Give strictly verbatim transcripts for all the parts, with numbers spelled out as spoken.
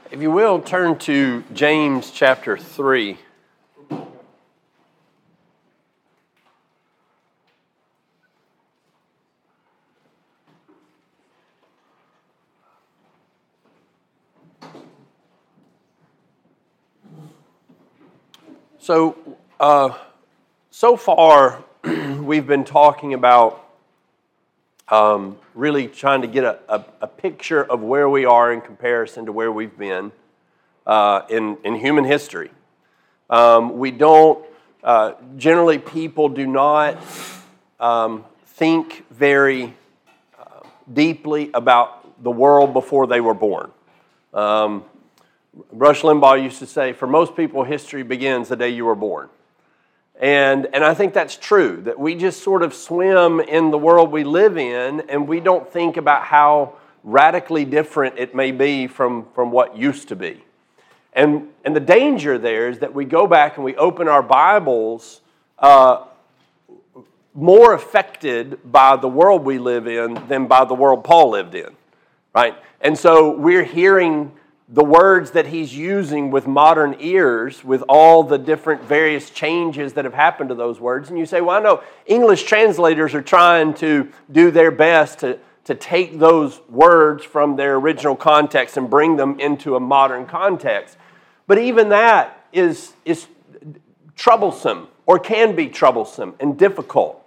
If you will, turn to James chapter three. So, uh, so far, we've been talking about um, really trying to get a, a, a picture of where we are in comparison to where we've been uh, in, in human history. Um, we don't, uh, generally people do not um, think very uh, deeply about the world before they were born. Um, Rush Limbaugh used to say, for most people, history begins the day you were born. And, and I think that's true, that we just sort of swim in the world we live in, and we don't think about how radically different it may be from, from what used to be. And, and the danger there is that we go back and we open our Bibles uh, more affected by the world we live in than by the world Paul lived in, right? And so we're hearing the words that he's using with modern ears, with all the different various changes that have happened to those words. And you say, well, I know English translators are trying to do their best to, to take those words from their original context and bring them into a modern context. But even that is, is troublesome, or can be troublesome and difficult.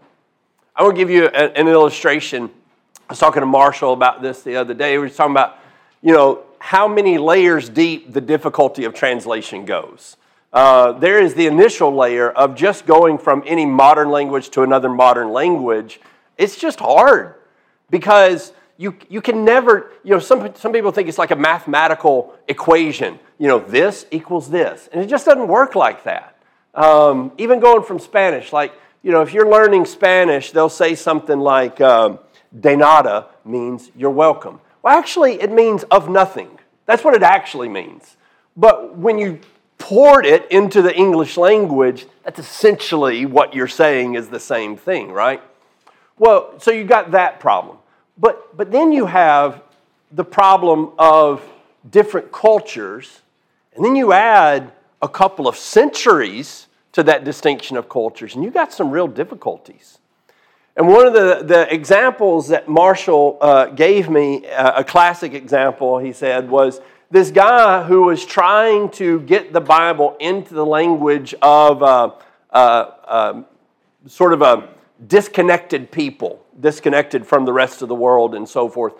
I will give you a, an illustration. I was talking to Marshall about this the other day. We were talking about, you know, how many layers deep the difficulty of translation goes. Uh, there is the initial layer of just going from any modern language to another modern language. It's just hard because you you can never, you know, some, some people think it's like a mathematical equation. You know, this equals this. And it just doesn't work like that. Um, even going from Spanish, like, you know, if you're learning Spanish, they'll say something like, um, de nada means you're welcome. Well, actually, it means of nothing. That's what it actually means. But when you poured it into the English language, that's essentially what you're saying is the same thing, right? Well, so you got that problem. But, but then you have the problem of different cultures, and then you add a couple of centuries to that distinction of cultures, and you got some real difficulties. And one of the, the examples that Marshall uh, gave me, uh, a classic example, he said, was this guy who was trying to get the Bible into the language of uh, uh, uh, sort of a disconnected people, disconnected from the rest of the world and so forth.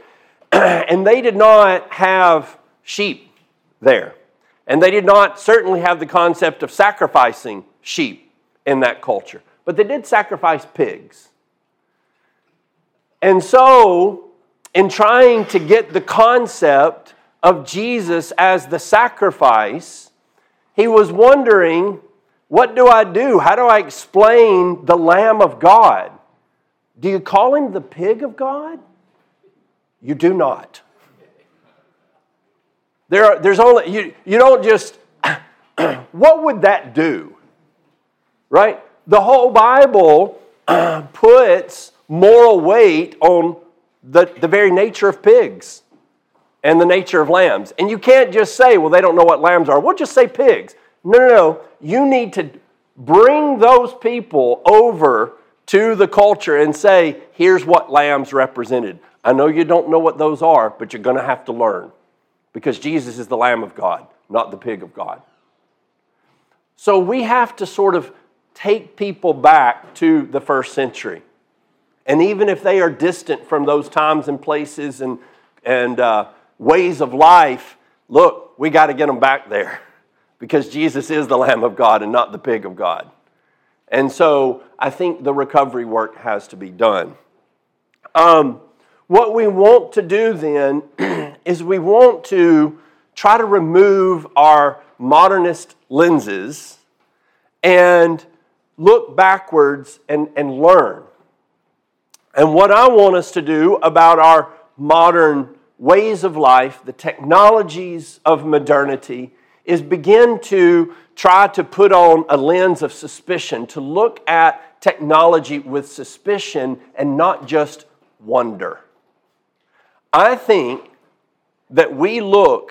And they did not have sheep there. And they did not certainly have the concept of sacrificing sheep in that culture. But they did sacrifice pigs. And so, in trying to get the concept of Jesus as the sacrifice, he was wondering, what do I do? How do I explain the Lamb of God? Do you call him the pig of God? You do not. There are, there's only, you, you don't just, what would that do? Right? The whole Bible puts moral weight on the, the very nature of pigs and the nature of lambs. And you can't just say, well, they don't know what lambs are. We'll just say pigs. No, no, no. You need to bring those people over to the culture and say, here's what lambs represented. I know you don't know what those are, but you're going to have to learn because Jesus is the Lamb of God, not the pig of God. So we have to sort of take people back to the first century. And even if they are distant from those times and places and, and uh, ways of life, look, we got to get them back there because Jesus is the Lamb of God and not the pig of God. And so I think the recovery work has to be done. Um, what we want to do then is we want to try to remove our modernist lenses and look backwards and, and learn. And what I want us to do about our modern ways of life, the technologies of modernity, is begin to try to put on a lens of suspicion, to look at technology with suspicion and not just wonder. I think that we look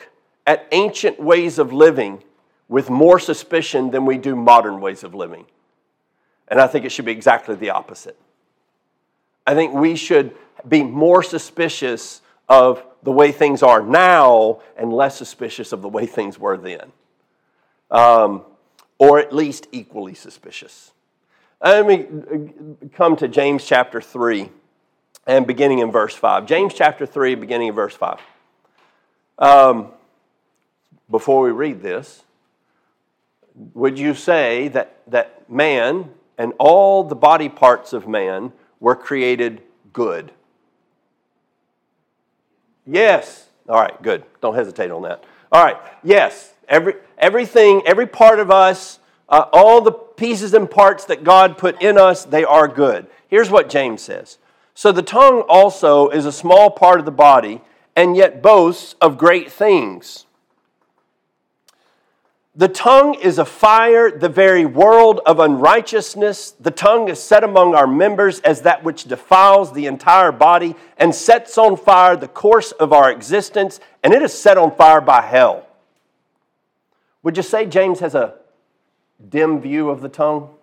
at ancient ways of living with more suspicion than we do modern ways of living. And I think it should be exactly the opposite. I think we should be more suspicious of the way things are now and less suspicious of the way things were then. Um, or at least equally suspicious. Let me come to James chapter three and beginning in verse five. James chapter three, beginning in verse five. Um, before we read this, would you say that, that man and all the body parts of man were created good? Yes. All right, good. Don't hesitate on that. All right, yes. Every everything, every part of us, uh, all the pieces and parts that God put in us, they are good. Here's what James says. So the tongue also is a small part of the body, and yet boasts of great things. The tongue is a fire, the very world of unrighteousness. The tongue is set among our members as that which defiles the entire body and sets on fire the course of our existence, and it is set on fire by hell. Would you say James has a dim view of the tongue?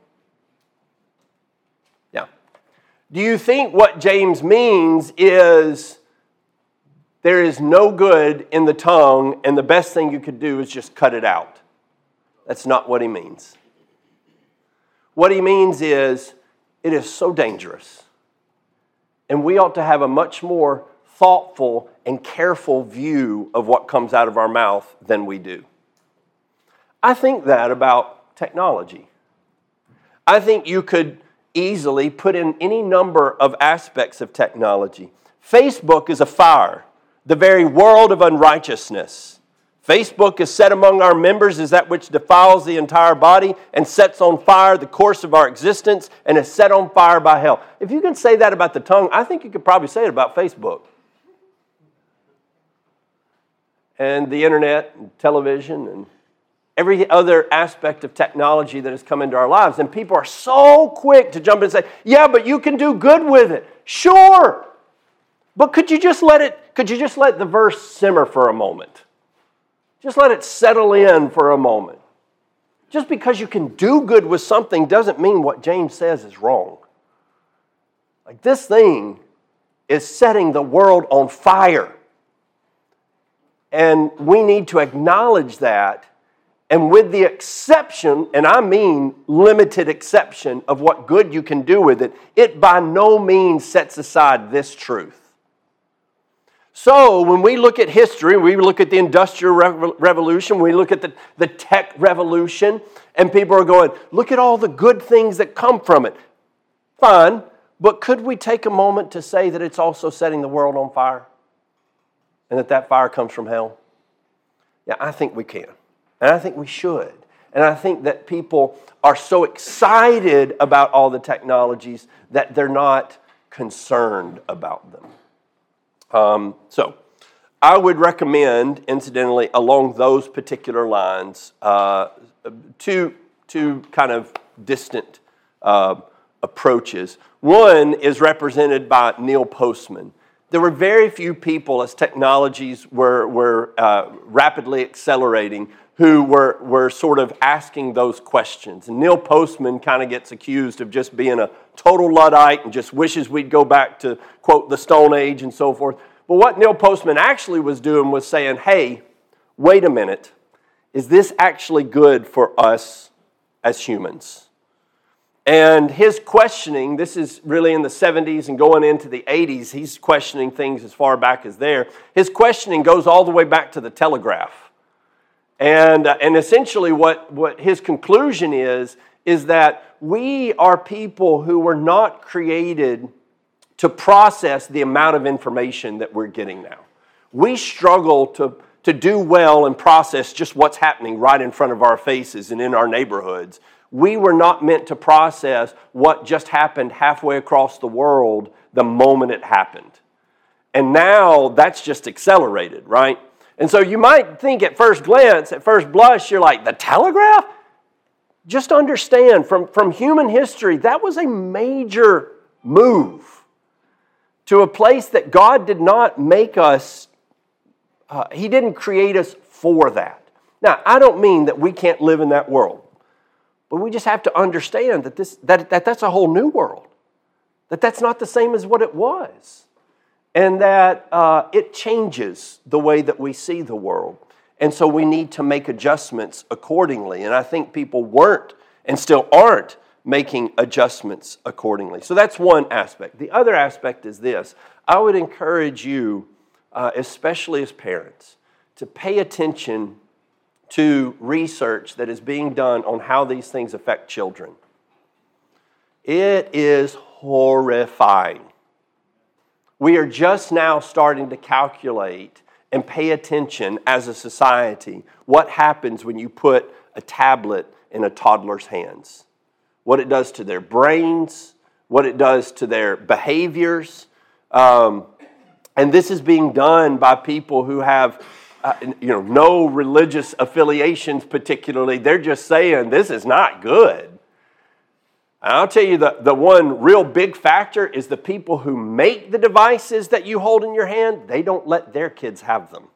Yeah. Do you think what James means is there is no good in the tongue and the best thing you could do is just cut it out? That's not what he means. What he means is it is so dangerous. And we ought to have a much more thoughtful and careful view of what comes out of our mouth than we do. I think that about technology. I think you could easily put in any number of aspects of technology. Facebook is a fire, the very world of unrighteousness. Facebook is set among our members as that which defiles the entire body and sets on fire the course of our existence and is set on fire by hell. If you can say that about the tongue, I think you could probably say it about Facebook. And the internet and television and every other aspect of technology that has come into our lives. And people are so quick to jump in and say, yeah, but you can do good with it. Sure. But could you just let it, could you just let the verse simmer for a moment? Just let it settle in for a moment. Just because you can do good with something doesn't mean what James says is wrong. Like this thing is setting the world on fire. And we need to acknowledge that. And with the exception, and I mean limited exception, of what good you can do with it, it by no means sets aside this truth. So when we look at history, we look at the Industrial Revolution, we look at the, the tech revolution, and people are going, look at all the good things that come from it. Fine, but could we take a moment to say that it's also setting the world on fire? And that that fire comes from hell? Yeah, I think we can. And I think we should. And I think that people are so excited about all the technologies that they're not concerned about them. Um, so, I would recommend, incidentally, along those particular lines, uh, two, two kind of distant uh, approaches. One is represented by Neil Postman. There were very few people, as technologies were, were uh, rapidly accelerating, who were, were sort of asking those questions. And Neil Postman kind of gets accused of just being a total Luddite and just wishes we'd go back to, quote, the Stone Age and so forth. But what Neil Postman actually was doing was saying, hey, wait a minute. Is this actually good for us as humans? And his questioning, this is really in the seventies and going into the eighties, he's questioning things as far back as there. His questioning goes all the way back to the telegraph. And, uh, and essentially what, what his conclusion is, is that we are people who were not created to process the amount of information that we're getting now. We struggle to, to do well and process just what's happening right in front of our faces and in our neighborhoods. We were not meant to process what just happened halfway across the world the moment it happened. And now that's just accelerated, right? And so you might think at first glance, at first blush, you're like, the telegraph? Just understand, from, from human history, that was a major move to a place that God did not make us, uh, He didn't create us for that. Now, I don't mean that we can't live in that world, but we just have to understand that this that, that that's a whole new world, that that's not the same as what it was, and that uh, it changes the way that we see the world. And so we need to make adjustments accordingly. And I think people weren't and still aren't making adjustments accordingly. So that's one aspect. The other aspect is this. I would encourage you, uh, especially as parents, to pay attention to research that is being done on how these things affect children. It is horrifying. We are just now starting to calculate and pay attention as a society what happens when you put a tablet in a toddler's hands. What it does to their brains, what it does to their behaviors. Um, and this is being done by people who have uh, you know, no religious affiliations particularly. They're just saying this is not good. And I'll tell you the, the one real big factor is the people who make the devices that you hold in your hand, they don't let their kids have them.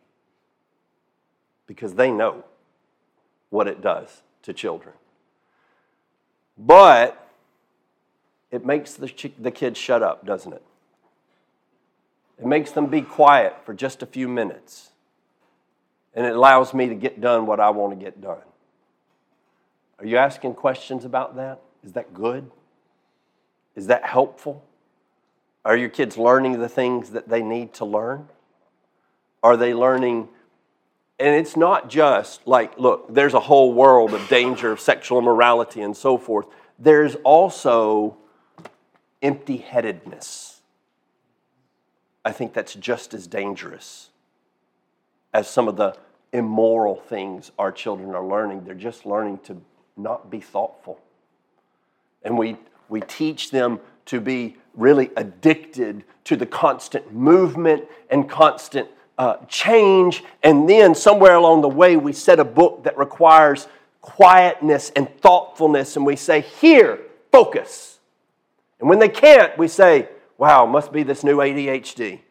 Because they know what it does to children. But it makes the, ch- the kids shut up, doesn't it? It makes them be quiet for just a few minutes. And it allows me to get done what I want to get done. Are you asking questions about that? Is that good? Is that helpful? Are your kids learning the things that they need to learn? Are they learning? And it's not just like, look, there's a whole world of danger of sexual immorality and so forth. There's also empty-headedness. I think that's just as dangerous as some of the immoral things our children are learning. They're just learning to not be thoughtful. And we, we teach them to be really addicted to the constant movement and constant uh, change. And then somewhere along the way, we set a book that requires quietness and thoughtfulness. And we say, here, focus. And when they can't, we say, wow, must be this new A D H D.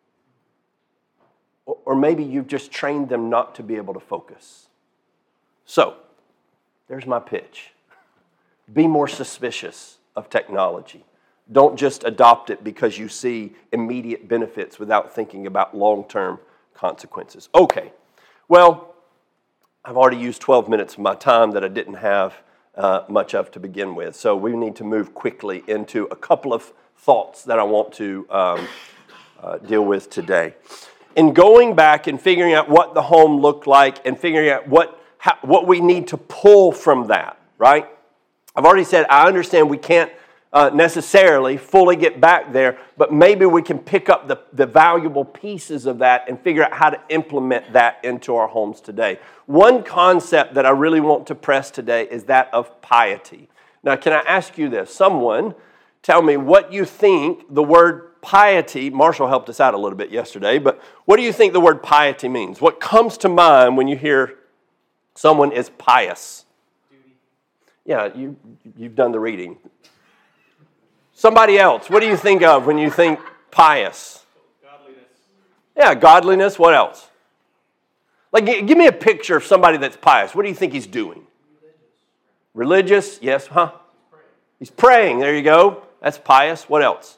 Or, or maybe you've just trained them not to be able to focus. So, there's my pitch. Be more suspicious of technology. Don't just adopt it because you see immediate benefits without thinking about long-term consequences. Okay, well, I've already used twelve minutes of my time that I didn't have uh, much of to begin with. So we need to move quickly into a couple of thoughts that I want to um, uh, deal with today. In going back and figuring out what the home looked like and figuring out what how, what we need to pull from that, right? I've already said I understand we can't uh, necessarily fully get back there, but maybe we can pick up the, the valuable pieces of that and figure out how to implement that into our homes today. One concept that I really want to press today is that of piety. Now, can I ask you this? Someone tell me what you think the word piety, Marshall helped us out a little bit yesterday, but what do you think the word piety means? What comes to mind when you hear someone is pious? Yeah, you, you've done the reading. Somebody else, what do you think of when you think pious? Godliness. Yeah, godliness. What else? Like, give me a picture of somebody that's pious. What do you think he's doing? Religious. Religious, yes, huh? He's praying. He's praying. There you go. That's pious. What else?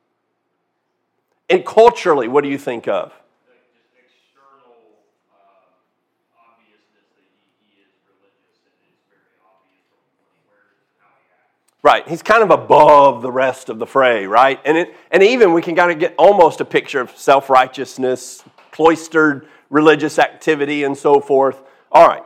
And culturally, what do you think of? Right, he's kind of above the rest of the fray, right? And it, and even we can kind of get almost a picture of self-righteousness, cloistered religious activity, and so forth. All right.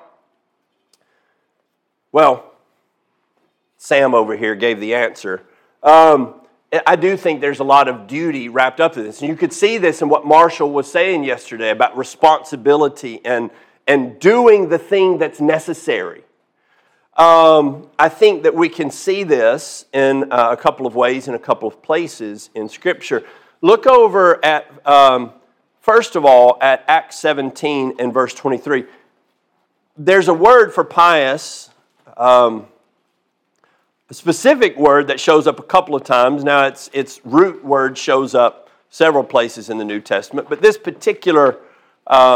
Well, Sam over here gave the answer. Um, I do think there's a lot of duty wrapped up in this. And you could see this in what Marshall was saying yesterday about responsibility and, and doing the thing that's necessary. Um, I think that we can see this in uh, a couple of ways, in a couple of places in Scripture. Look over at, um, first of all, at Acts seventeen and verse twenty-three. There's a word for pious, um, a specific word that shows up a couple of times. Now, its its root word shows up several places in the New Testament, but this particular um,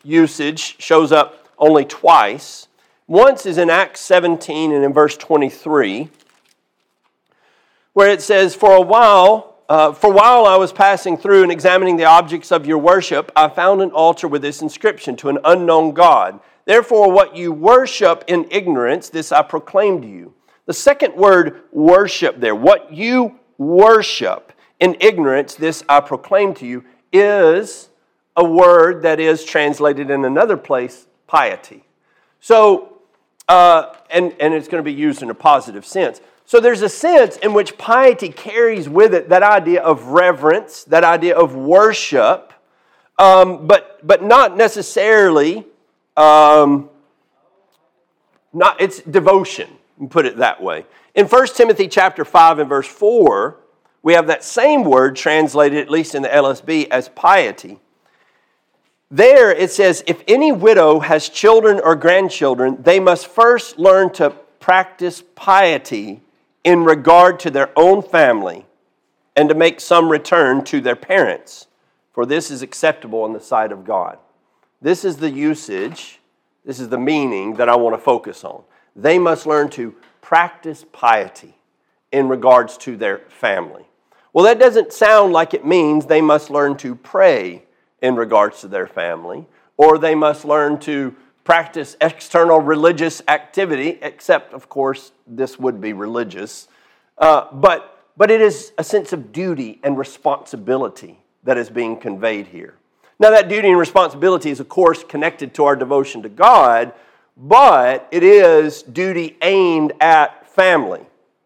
usage shows up only twice. Once is in Acts seventeen and in verse twenty-three, where it says, For a while, uh, for while I was passing through and examining the objects of your worship, I found an altar with this inscription, to an unknown God. Therefore, what you worship in ignorance, this I proclaim to you. The second word, worship there, what you worship in ignorance, this I proclaim to you, is a word that is translated in another place, piety. So, uh, and, and it's going to be used in a positive sense. So there's a sense in which piety carries with it that idea of reverence, that idea of worship, um, but, but not necessarily, um, not it's devotion, put it that way. In First Timothy chapter five and verse four, we have that same word translated, at least in the L S B, as piety. There it says, if any widow has children or grandchildren, they must first learn to practice piety in regard to their own family and to make some return to their parents, for this is acceptable in the sight of God. This is the usage, this is the meaning that I want to focus on. They must learn to practice piety in regards to their family. Well, that doesn't sound like it means they must learn to pray in regards to their family, or they must learn to practice external religious activity, except, of course, this would be religious. Uh, but, but it is a sense of duty and responsibility that is being conveyed here. Now, that duty and responsibility is, of course, connected to our devotion to God, but it is duty aimed at family.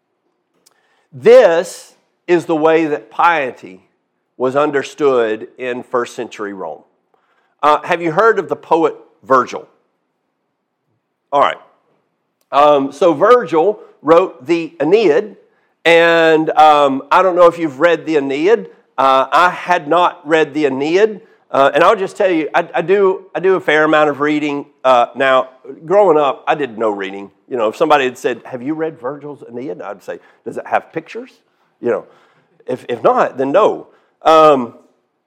This is the way that piety was understood in first century Rome. Uh, have you heard of the poet Virgil? All right. Um, so Virgil wrote the Aeneid, and um, I don't know if you've read the Aeneid. Uh, I had not read the Aeneid, uh, and I'll just tell you, I, I do I do a fair amount of reading. Uh, now, growing up, I did no reading. You know, if somebody had said, "Have you read Virgil's Aeneid?" I'd say, "Does it have pictures?" You know, if if not, then no. Um,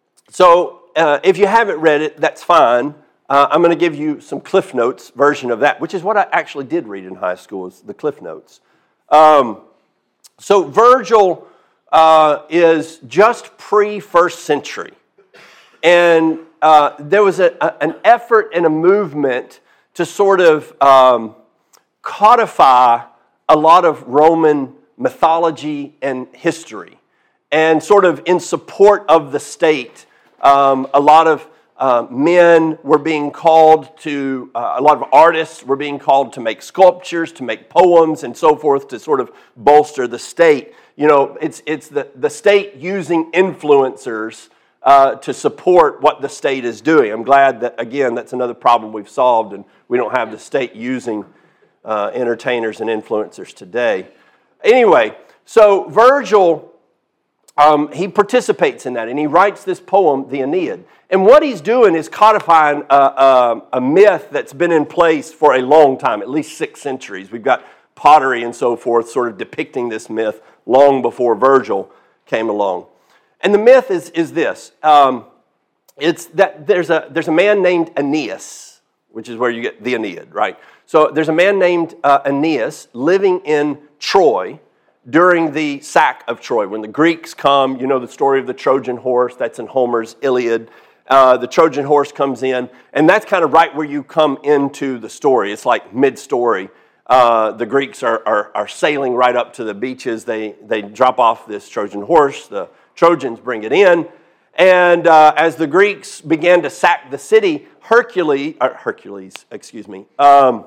so uh, if you haven't read it, that's fine. Uh, I'm going to give you some Cliff Notes version of that, which is what I actually did read in high school, is the Cliff Notes. Um, so Virgil uh, is just pre-first century. And uh, there was a, a, an effort and a movement to sort of um, codify a lot of Roman mythology and history. And sort of in support of the state, um, a lot of uh, men were being called to, uh, a lot of artists were being called to make sculptures, to make poems, and so forth, to sort of bolster the state. You know, it's it's the, the state using influencers uh, to support what the state is doing. I'm glad that, again, that's another problem we've solved, and we don't have the state using uh, entertainers and influencers today. Anyway, so Virgil, Um, he participates in that, and he writes this poem, the Aeneid. And what he's doing is codifying a, a, a myth that's been in place for a long time, at least six centuries. We've got pottery and so forth sort of depicting this myth long before Virgil came along. And the myth is, is this. Um, it's that there's a, there's a man named Aeneas, which is where you get the Aeneid, right? So there's a man named uh, Aeneas living in Troy during the sack of Troy. When the Greeks come, you know the story of the Trojan horse, that's in Homer's Iliad. Uh, the Trojan horse comes in, and that's kind of right where you come into the story. It's like mid-story. Uh, the Greeks are, are, are sailing right up to the beaches. They, they drop off this Trojan horse. The Trojans bring it in. And uh, as the Greeks began to sack the city, Hercules, uh, Hercules, excuse me, um,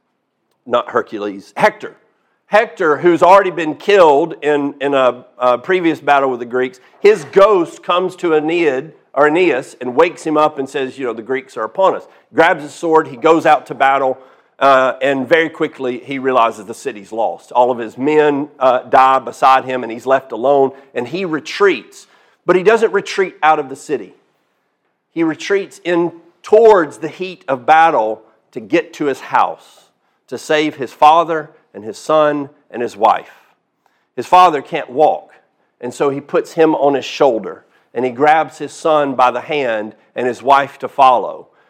not Hercules, Hector, Hector, who's already been killed in, in a, a previous battle with the Greeks, his ghost comes to Aeneid, or Aeneas and wakes him up and says, you know, the Greeks are upon us. Grabs his sword, he goes out to battle, uh, and very quickly he realizes the city's lost. All of his men uh, die beside him, and he's left alone, and he retreats. But he doesn't retreat out of the city. He retreats in towards the heat of battle to get to his house, to save his father and his son and his wife. His father can't walk, and so he puts him on his shoulder, and he grabs his son by the hand and his wife to follow.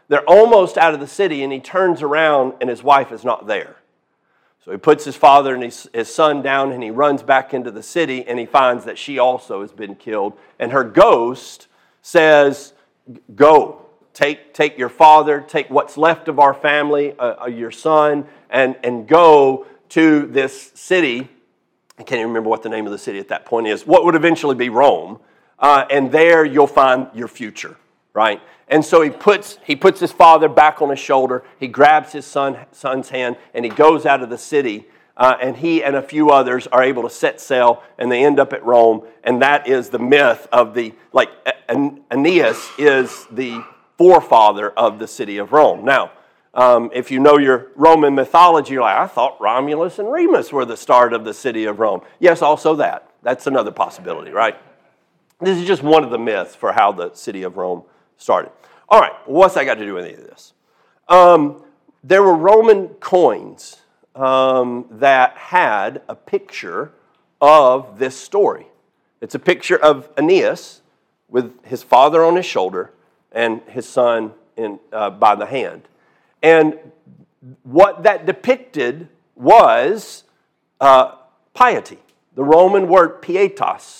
They're almost out of the city, and he turns around, and his wife is not there. So he puts his father and his, his son down, and he runs back into the city, and he finds that she also has been killed. And her ghost says, go, take, take your father, take what's left of our family, uh, your son, and, and go to this city. I can't even remember what the name of the city at that point is, what would eventually be Rome. Uh, and there you'll find your future, right? And so he puts he puts his father back on his shoulder. He grabs his son son's hand, and he goes out of the city. Uh, and he and a few others are able to set sail, and they end up at Rome. And that is the myth of the, like, Aeneas is the forefather of the city of Rome. Now, um, if you know your Roman mythology, you're like, I thought Romulus and Remus were the start of the city of Rome. Yes, also that. That's another possibility, right? This is just one of the myths for how the city of Rome started. All right, what's that got to do with any of this? Um, there were Roman coins um, that had a picture of this story. It's a picture of Aeneas with his father on his shoulder and his son in, uh, by the hand. And what that depicted was uh, piety. The Roman word pietas.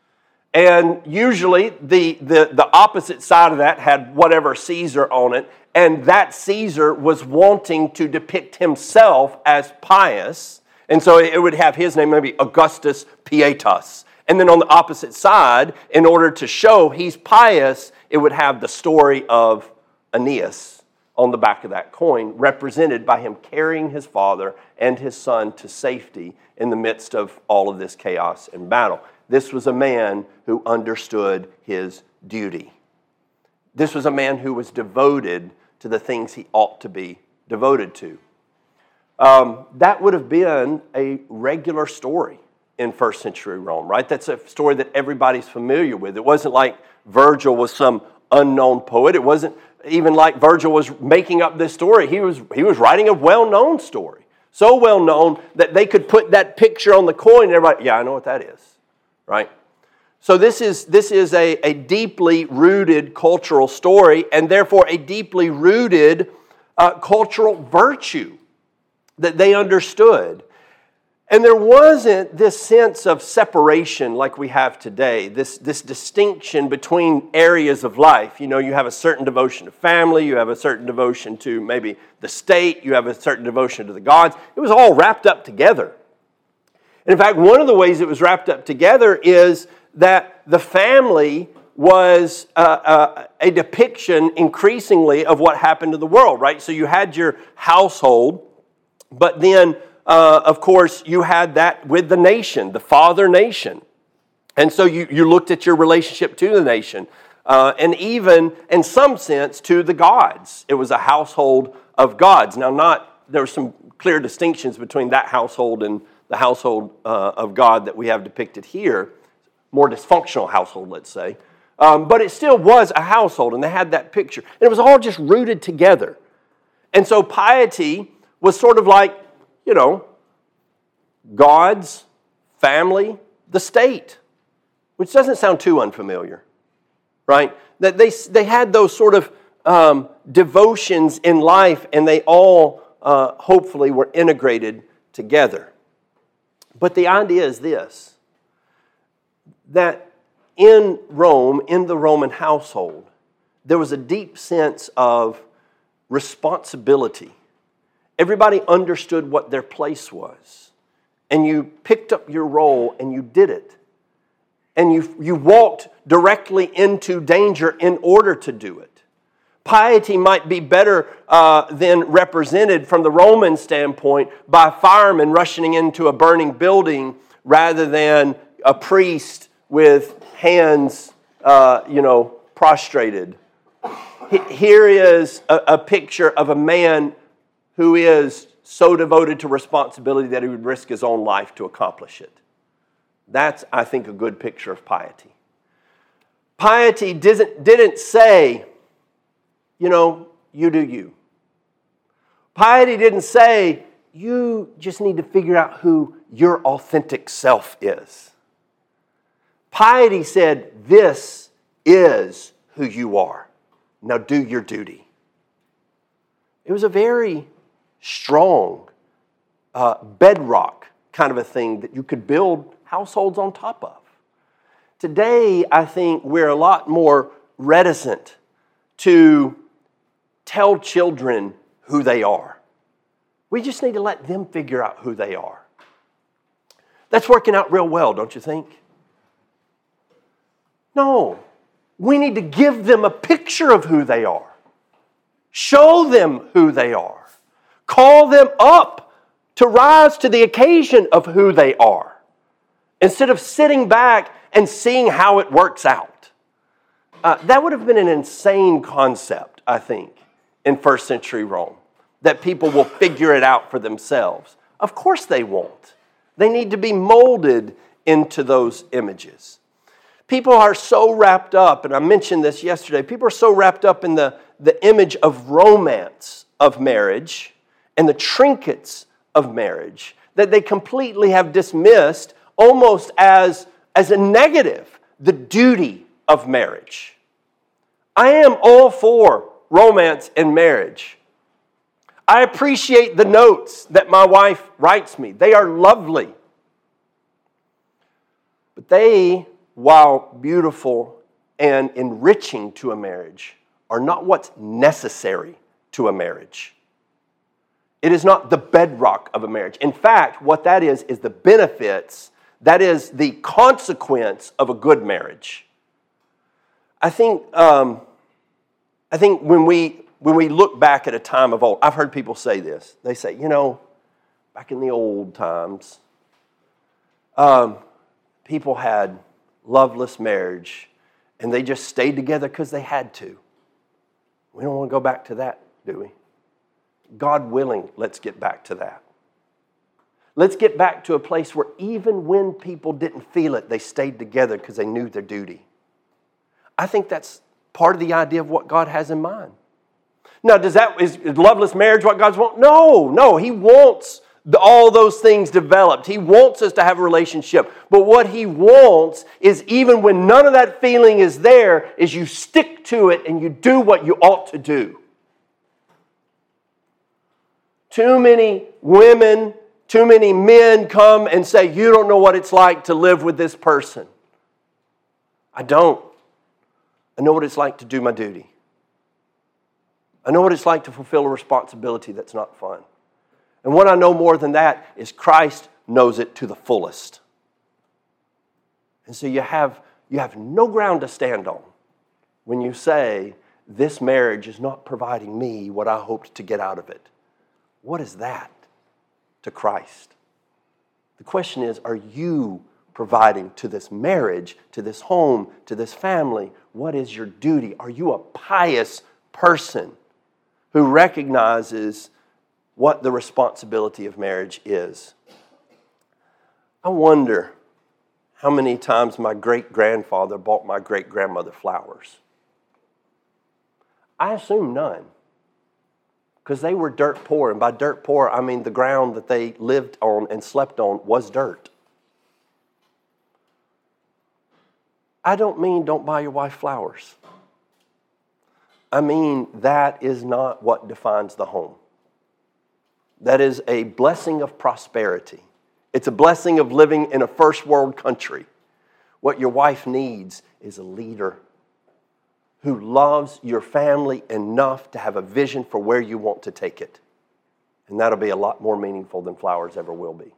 And usually the, the, the opposite side of that had whatever Caesar on it, and that Caesar was wanting to depict himself as pious, and so it would have his name, maybe Augustus Pietas. And then on the opposite side, in order to show he's pious, it would have the story of Aeneas on the back of that coin, represented by him carrying his father and his son to safety in the midst of all of this chaos and battle. This was a man who understood his duty. This was a man who was devoted to the things he ought to be devoted to. Um, that would have been a regular story in first century Rome, right? That's a story that everybody's familiar with. It wasn't like Virgil was some unknown poet. It wasn't even like Virgil was making up this story. He was, he was writing a well-known story. So well-known that they could put that picture on the coin and everybody, yeah, I know what that is. Right? So this is this is a, a deeply rooted cultural story, and therefore a deeply rooted uh, cultural virtue that they understood. And there wasn't this sense of separation like we have today, this, this distinction between areas of life. You know, you have a certain devotion to family, you have a certain devotion to maybe the state, you have a certain devotion to the gods. It was all wrapped up together. And in fact, one of the ways it was wrapped up together is that the family was uh, uh, a depiction increasingly of what happened to the world, right? So you had your household, but then, uh, of course, you had that with the nation, the father nation. And so you, you looked at your relationship to the nation, uh, and even, in some sense, to the gods. It was a household of gods. Now, not there were some clear distinctions between that household and the household uh, of God that we have depicted here, more dysfunctional household, let's say. Um, but it still was a household, and they had that picture. And it was all just rooted together. And so piety was sort of like, you know, God's family, the state, which doesn't sound too unfamiliar, right? That they, they had those sort of um, devotions in life, and they all uh, hopefully were integrated together. But the idea is this, that in Rome, in the Roman household, there was a deep sense of responsibility. Everybody understood what their place was. And you picked up your role and you did it. And you, you walked directly into danger in order to do it. Piety might be better uh, than represented from the Roman standpoint by firemen rushing into a burning building rather than a priest with hands, uh, you know, prostrated. Here is a, a picture of a man who is so devoted to responsibility that he would risk his own life to accomplish it. That's, I think, a good picture of piety. Piety didn't, didn't say, you know, you do you. Piety didn't say, you just need to figure out who your authentic self is. Piety said, this is who you are. Now do your duty. It was a very strong uh, bedrock kind of a thing that you could build households on top of. Today, I think we're a lot more reticent to tell children who they are. We just need to let them figure out who they are. That's working out real well, don't you think? No. We need to give them a picture of who they are. Show them who they are. Call them up to rise to the occasion of who they are, instead of sitting back and seeing how it works out. Uh, that would have been an insane concept, I think, in first century Rome, that people will figure it out for themselves. Of course they won't. They need to be molded into those images. People are so wrapped up, and I mentioned this yesterday, people are so wrapped up in the, the image of romance of marriage and the trinkets of marriage that they completely have dismissed almost as, as a negative, the duty of marriage. I am all for romance and marriage. I appreciate the notes that my wife writes me. They are lovely. But they, while beautiful and enriching to a marriage, are not what's necessary to a marriage. It is not the bedrock of a marriage. In fact, what that is, is the benefits, that is the consequence of a good marriage. I think, um, I think when we when we look back at a time of old, I've heard people say this. They say, you know, back in the old times, um, people had loveless marriage, and they just stayed together because they had to. We don't want to go back to that, do we? God willing, let's get back to that. Let's get back to a place where even when people didn't feel it, they stayed together because they knew their duty. I think that's part of the idea of what God has in mind. Now, does that, is loveless marriage what God's want? No, no. He wants the, all those things developed. He wants us to have a relationship. But what He wants is, even when none of that feeling is there, is you stick to it and you do what you ought to do. Too many women, too many men come and say, you don't know what it's like to live with this person. I don't. I know what it's like to do my duty. I know what it's like to fulfill a responsibility that's not fun. And what I know more than that is Christ knows it to the fullest. And so you have, you have no ground to stand on when you say, this marriage is not providing me what I hoped to get out of it. What is that to Christ? The question is, are you providing to this marriage, to this home, to this family? What is your duty? Are you a pious person who recognizes what the responsibility of marriage is? I wonder how many times my great-grandfather bought my great-grandmother flowers. I assume none, because they were dirt poor. And by dirt poor, I mean the ground that they lived on and slept on was dirt. I don't mean don't buy your wife flowers. I mean, that is not what defines the home. That is a blessing of prosperity. It's a blessing of living in a first world country. What your wife needs is a leader who loves your family enough to have a vision for where you want to take it. And that'll be a lot more meaningful than flowers ever will be.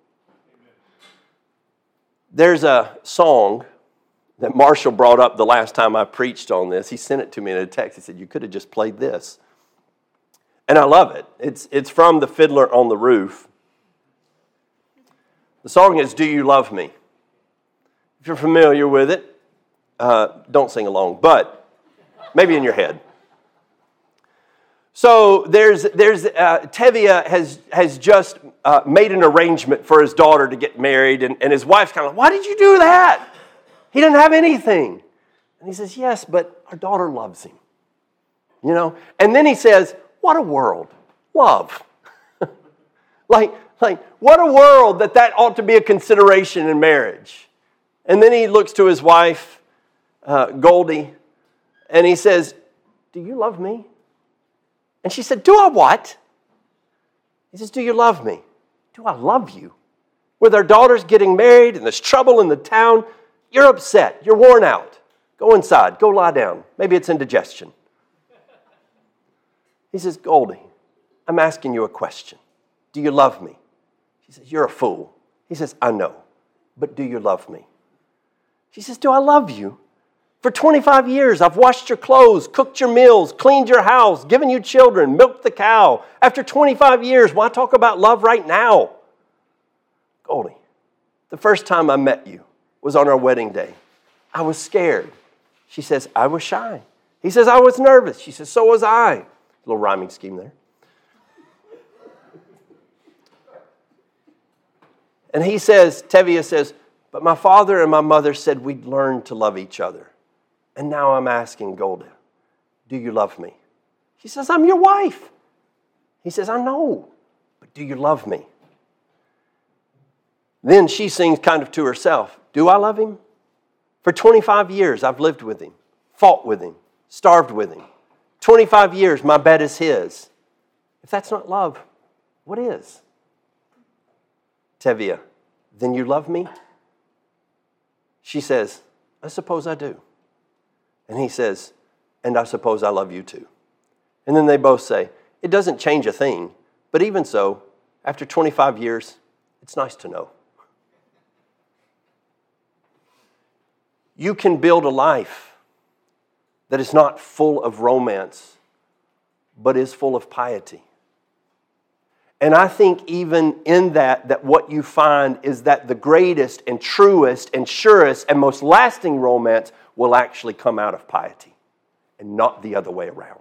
There's a song that Marshall brought up the last time I preached on this. He sent it to me in a text. He said, you could have just played this. And I love it. It's, it's from The Fiddler on the Roof. The song is, Do You Love Me? If you're familiar with it, uh, don't sing along, but maybe in your head. So there's, there's uh, Tevye has, has just uh, made an arrangement for his daughter to get married, and, and his wife's kind of like, why did you do that? He didn't have anything. And he says, yes, but our daughter loves him. You know? And then he says, what a world. Love. like, like, what a world that that ought to be a consideration in marriage. And then he looks to his wife, uh, Goldie, and he says, do you love me? And she said, do I what? He says, do you love me? Do I love you? With our daughters getting married and there's trouble in the town, you're upset. You're worn out. Go inside. Go lie down. Maybe it's indigestion. He says, Goldie, I'm asking you a question. Do you love me? She says, you're a fool. He says, I know, but do you love me? She says, do I love you? For twenty-five years, I've washed your clothes, cooked your meals, cleaned your house, given you children, milked the cow. After twenty-five years, why talk about love right now? Goldie, the first time I met you was on our wedding day. I was scared. She says, I was shy. He says, I was nervous. She says, so was I. A little rhyming scheme there. And he says, Tevye says, but my father and my mother said we'd learn to love each other. And now I'm asking Goldie, do you love me? She says, I'm your wife. He says, I know, but do you love me? Then she sings kind of to herself, do I love him? For twenty-five years, I've lived with him, fought with him, starved with him. twenty-five years, my bed is his. If that's not love, what is? Tevye, then you love me? She says, I suppose I do. And he says, and I suppose I love you too. And then they both say, it doesn't change a thing, but even so, after twenty-five years, it's nice to know. You can build a life that is not full of romance, but is full of piety. And I think even in that, that what you find is that the greatest and truest and surest and most lasting romance will actually come out of piety and not the other way around.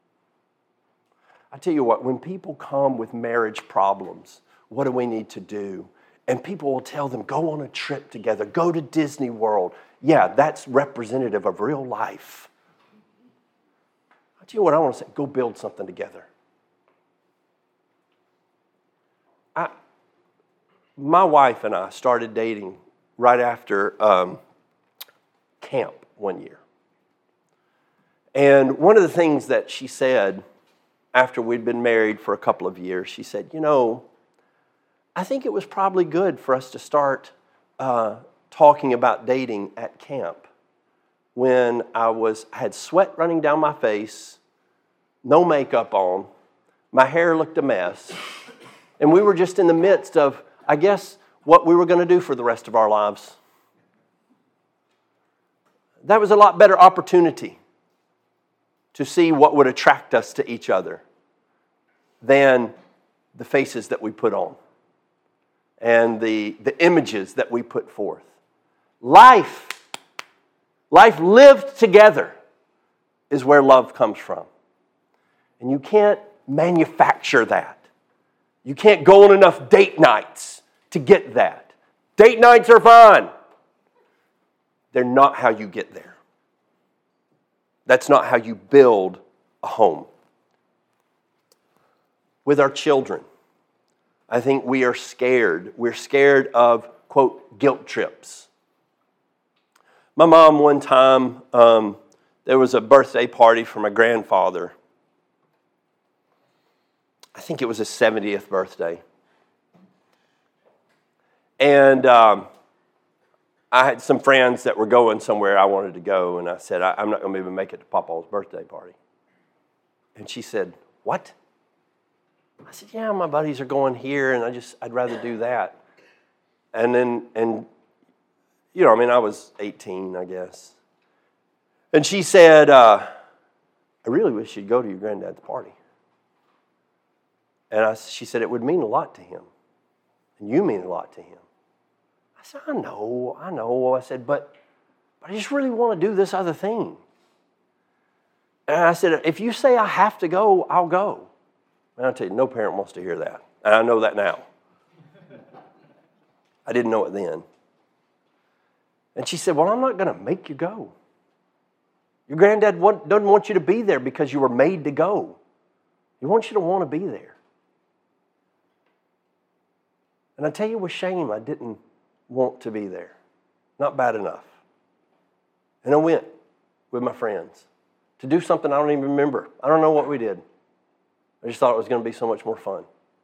I tell you what, when people come with marriage problems, what do we need to do? And people will tell them, go on a trip together, go to Disney World. Yeah, that's representative of real life. I tell you what I want to say, go build something together. I, my wife and I started dating right after um, camp one year. And one of the things that she said after we'd been married for a couple of years, she said, you know, I think it was probably good for us to start uh, talking about dating at camp when I was I had sweat running down my face, no makeup on, my hair looked a mess, and we were just in the midst of, I guess, what we were going to do for the rest of our lives. That was a lot better opportunity to see what would attract us to each other than the faces that we put on and the, the images that we put forth. Life, life lived together is where love comes from. And you can't manufacture that. You can't go on enough date nights to get that. Date nights are fun. They're not how you get there. That's not how you build a home. With our children, I think we are scared. We're scared of, quote, guilt trips. My mom, one time, um, there was a birthday party for my grandfather. I think it was his seventieth birthday. And um, I had some friends that were going somewhere I wanted to go, and I said, I, I'm not going to even make it to Papa's birthday party. And she said, what? I said, yeah, my buddies are going here, and I just, I'd rather do that. And then, and, you know, I mean, I was eighteen, I guess. And she said, uh, I really wish you'd go to your granddad's party. And I, she said, it would mean a lot to him. And you mean a lot to him. I said, I know, I know. I said, but, but I just really want to do this other thing. And I said, if you say I have to go, I'll go. And I'll tell you, no parent wants to hear that. And I know that now. I didn't know it then. And she said, well, I'm not going to make you go. Your granddad want, doesn't want you to be there because you were made to go. He wants you to want to be there. And I tell you with shame, I didn't want to be there. Not bad enough. And I went with my friends to do something I don't even remember. I don't know what we did. I just thought it was going to be so much more fun.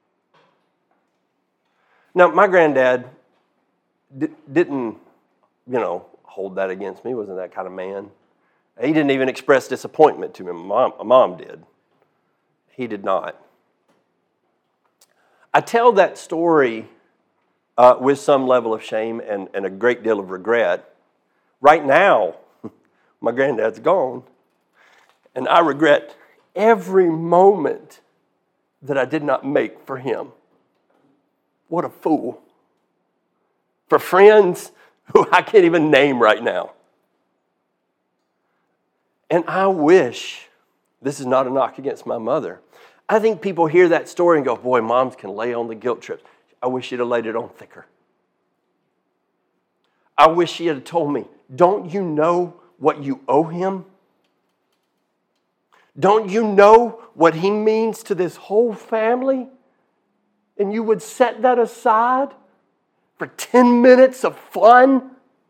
Now, my granddad d- didn't, you know, hold that against me. He wasn't that kind of man. He didn't even express disappointment to me. My mom, my mom did. He did not. I tell that story uh, with some level of shame and, and a great deal of regret. Right now, my granddad's gone, and I regret every moment that I did not make for him. What a fool. For friends who I can't even name right now. And I wish, this is not a knock against my mother, I think people hear that story and go, boy, moms can lay on the guilt trips. I wish she'd have laid it on thicker. I wish she had told me, don't you know what you owe him? Don't you know what he means to this whole family? And you would set that aside for ten minutes of fun?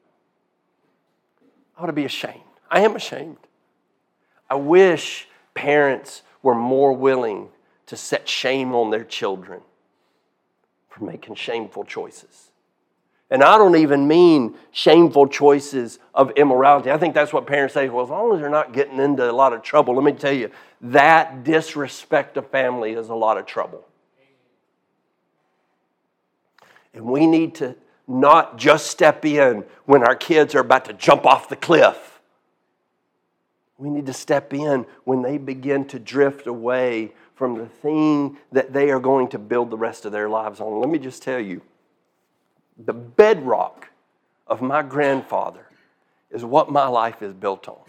I ought to be ashamed. I am ashamed. I wish parents were more willing to set shame on their children for making shameful choices. And I don't even mean shameful choices of immorality. I think that's what parents say, well, as long as they're not getting into a lot of trouble. Let me tell you, that disrespect of family is a lot of trouble. And we need to not just step in when our kids are about to jump off the cliff. We need to step in when they begin to drift away from the thing that they are going to build the rest of their lives on. Let me just tell you, the bedrock of my grandfather is what my life is built on.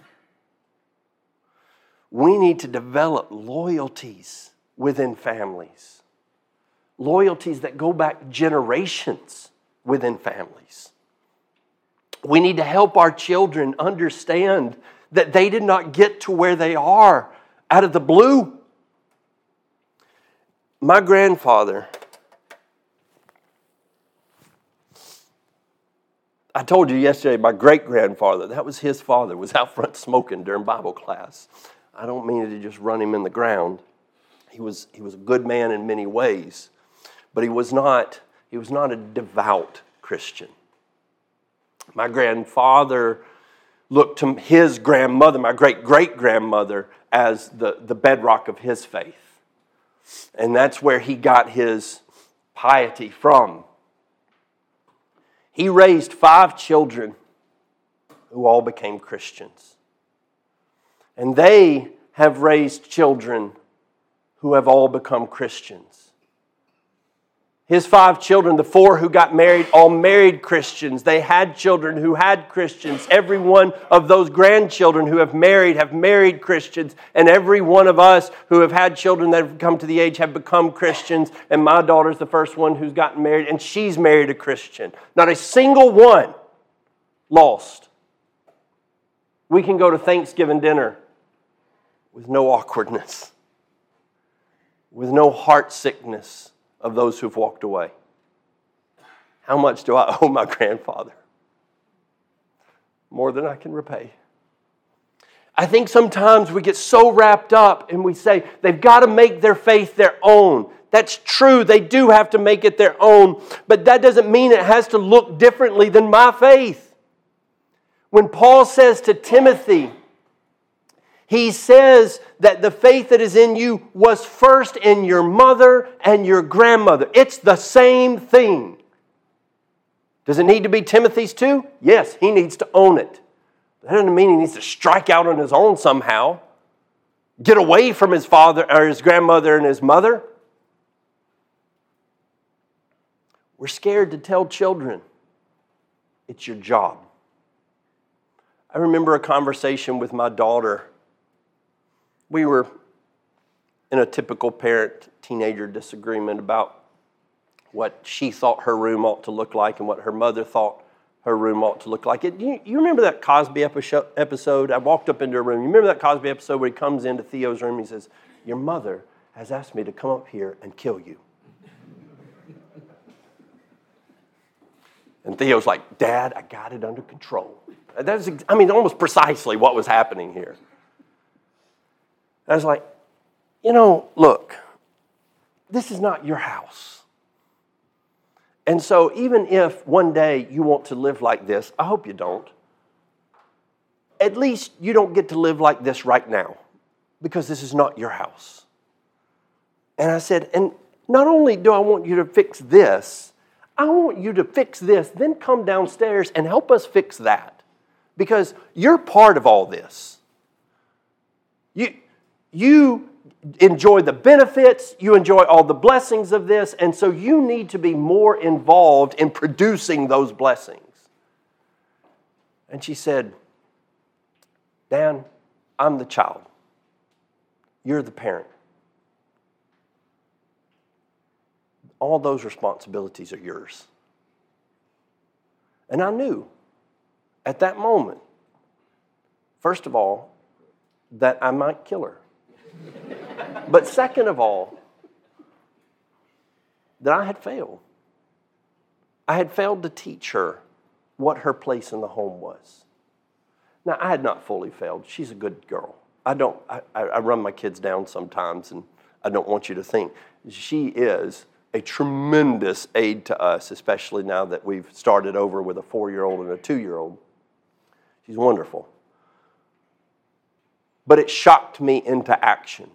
We need to develop loyalties within families. Loyalties that go back generations within families. We need to help our children understand that they did not get to where they are out of the blue. My grandfather, I told you yesterday, my great-grandfather, that was his father, was out front smoking during Bible class. I don't mean to just run him in the ground. He was, he was a good man in many ways. But he was not, he was not a devout Christian. My grandfather looked to his grandmother, my great-great-grandmother, as the, the bedrock of his faith. And that's where he got his piety from. He raised five children who all became Christians. And they have raised children who have all become Christians. His five children, the four who got married, all married Christians. They had children who had Christians. Every one of those grandchildren who have married have married Christians. And every one of us who have had children that have come to the age have become Christians. And my daughter's the first one who's gotten married, and she's married a Christian. Not a single one lost. We can go to Thanksgiving dinner with no awkwardness, with no heart sickness of those who've walked away. How much do I owe my grandfather? More than I can repay. I think sometimes we get so wrapped up and we say they've got to make their faith their own. That's true, they do have to make it their own, but that doesn't mean it has to look differently than my faith. When Paul says to Timothy, he says that the faith that is in you was first in your mother and your grandmother. It's the same thing. Does it need to be Timothy's too? Yes, he needs to own it. That doesn't mean he needs to strike out on his own somehow. Get away from his father or his grandmother and his mother. We're scared to tell children it's your job. I remember a conversation with my daughter. We were in a typical parent-teenager disagreement about what she thought her room ought to look like and what her mother thought her room ought to look like. It, you, you remember that Cosby episode? I walked up into a room. You remember that Cosby episode where he comes into Theo's room and he says, your mother has asked me to come up here and kill you. And Theo's like, Dad, I got it under control. That's, I mean, almost precisely what was happening here. I was like, you know, look, this is not your house. And so even if one day you want to live like this, I hope you don't, at least you don't get to live like this right now, because this is not your house. And I said, and not only do I want you to fix this, I want you to fix this, then come downstairs and help us fix that. Because you're part of all this. You, you enjoy the benefits, you enjoy all the blessings of this, and so you need to be more involved in producing those blessings. And she said, Dan, I'm the child. You're the parent. All those responsibilities are yours. And I knew at that moment, first of all, that I might kill her. But second of all, that I had failed. I had failed to teach her what her place in the home was. Now, I had not fully failed. She's a good girl. I don't. I, I run my kids down sometimes, and I don't want you to think. She is a tremendous aid to us, especially now that we've started over with a four-year-old and a two-year-old. She's wonderful. But it shocked me into action.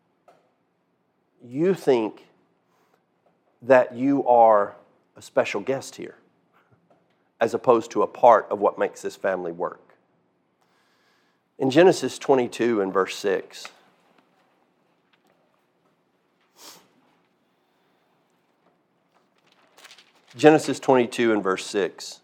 You think that you are a special guest here, as opposed to a part of what makes this family work. In Genesis twenty-two and verse six, Genesis twenty-two and verse six,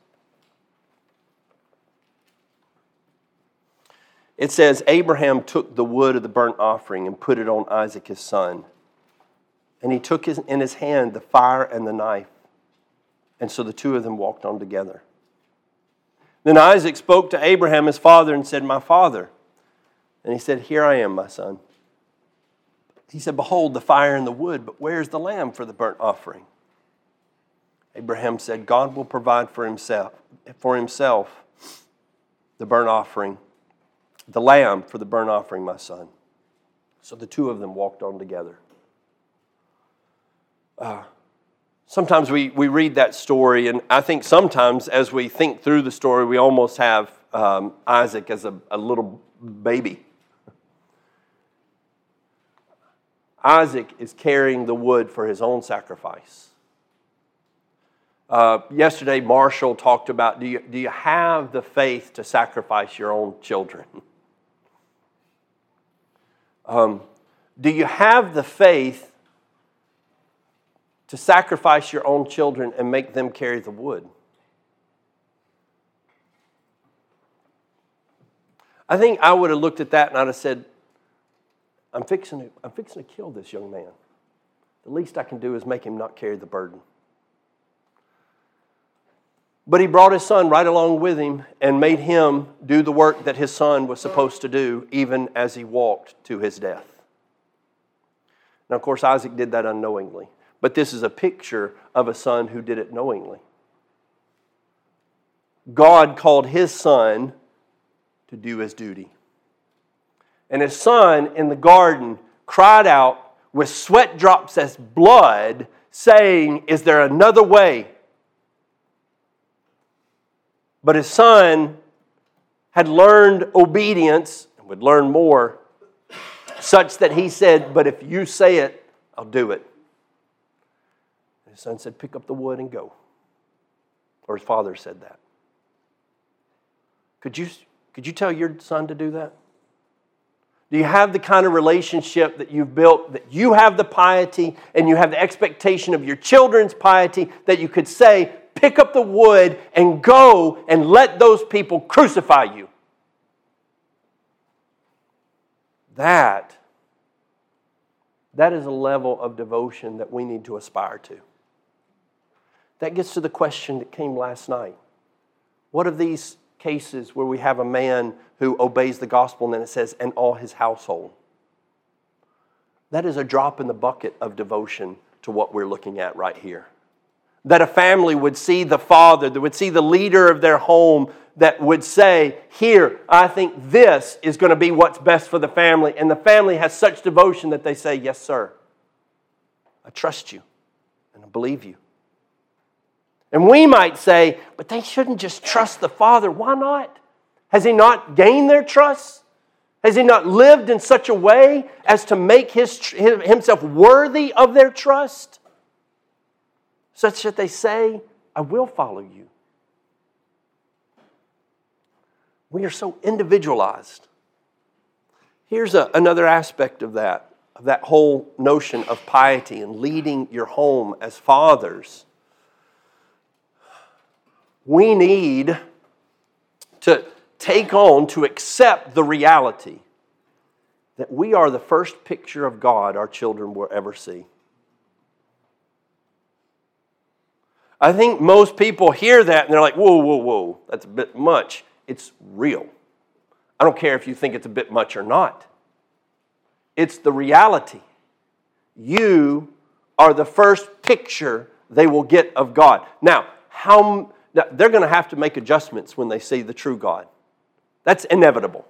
it says, Abraham took the wood of the burnt offering and put it on Isaac his son. And he took his, in his hand the fire and the knife. And so the two of them walked on together. Then Isaac spoke to Abraham his father and said, my father. And he said, here I am, my son. He said, behold, the fire and the wood, but where's the lamb for the burnt offering? Abraham said, God will provide for himself, for himself the burnt offering, the lamb for the burnt offering, my son. So the two of them walked on together. Uh, sometimes we, we read that story, and I think sometimes as we think through the story, we almost have um, Isaac as a, a little baby. Isaac is carrying the wood for his own sacrifice. Uh, yesterday, Marshall talked about, do you, do you have the faith to sacrifice your own children? Um, do you have the faith to sacrifice your own children and make them carry the wood? I think I would have looked at that and I'd have said, I'm fixing to, I'm fixing to kill this young man. The least I can do is make him not carry the burden. But he brought his son right along with him and made him do the work that his son was supposed to do, even as he walked to his death. Now, of course, Isaac did that unknowingly. But this is a picture of a son who did it knowingly. God called his son to do his duty. And his son in the garden cried out with sweat drops as blood, saying, is there another way? But his son had learned obedience, and would learn more, such that he said, but if you say it, I'll do it. And his son said, pick up the wood and go. Or his father said that. Could you, could you tell your son to do that? Do you have the kind of relationship that you've built, that you have the piety and you have the expectation of your children's piety, that you could say, pick up the wood and go and let those people crucify you? That, that is a level of devotion that we need to aspire to. That gets to the question that came last night. What of these cases where we have a man who obeys the gospel and then it says, and all his household? That is a drop in the bucket of devotion to what we're looking at right here. That a family would see the father, that would see the leader of their home, that would say, here, I think this is going to be what's best for the family. And the family has such devotion that they say, yes, sir. I trust you and I believe you. And we might say, but they shouldn't just trust the Father. Why not? Has He not gained their trust? Has He not lived in such a way as to make his, Himself worthy of their trust? Such that they say, I will follow you. We are so individualized. Here's a, another aspect of that, of that whole notion of piety and leading your home as fathers. We need to take on, to accept the reality that we are the first picture of God our children will ever see. I think most people hear that and they're like, whoa, whoa, whoa, that's a bit much. It's real. I don't care if you think it's a bit much or not. It's the reality. You are the first picture they will get of God. Now, how they're going to have to make adjustments when they see the true God. That's inevitable.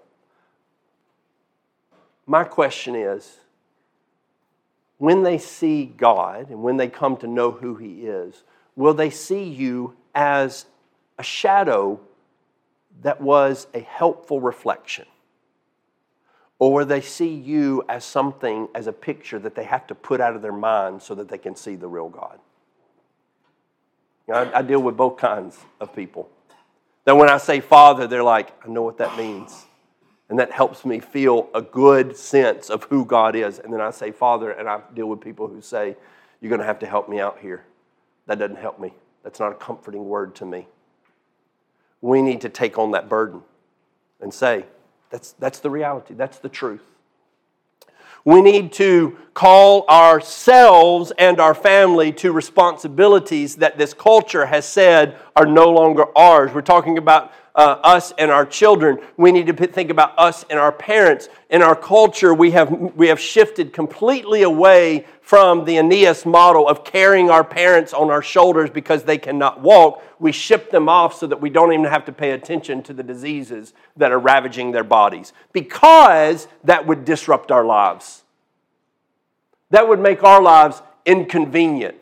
My question is, when they see God and when they come to know who He is, will they see you as a shadow that was a helpful reflection? Or will they see you as something, as a picture that they have to put out of their mind so that they can see the real God? You know, I, I deal with both kinds of people. That when I say Father, they're like, I know what that means. And that helps me feel a good sense of who God is. And then I say Father, and I deal with people who say, you're going to have to help me out here. That doesn't help me. That's not a comforting word to me. We need to take on that burden and say, that's, that's the reality. That's the truth. We need to call ourselves and our family to responsibilities that this culture has said are no longer ours. We're talking about uh, us and our children. We need to think about us and our parents. In our culture, we have we have shifted completely away from the Aeneas model of carrying our parents on our shoulders because they cannot walk. We ship them off so that we don't even have to pay attention to the diseases that are ravaging their bodies, because that would disrupt our lives. That would make our lives inconvenient.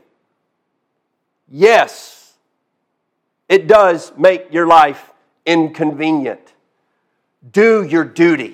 Yes, it does make your life inconvenient. Do your duty.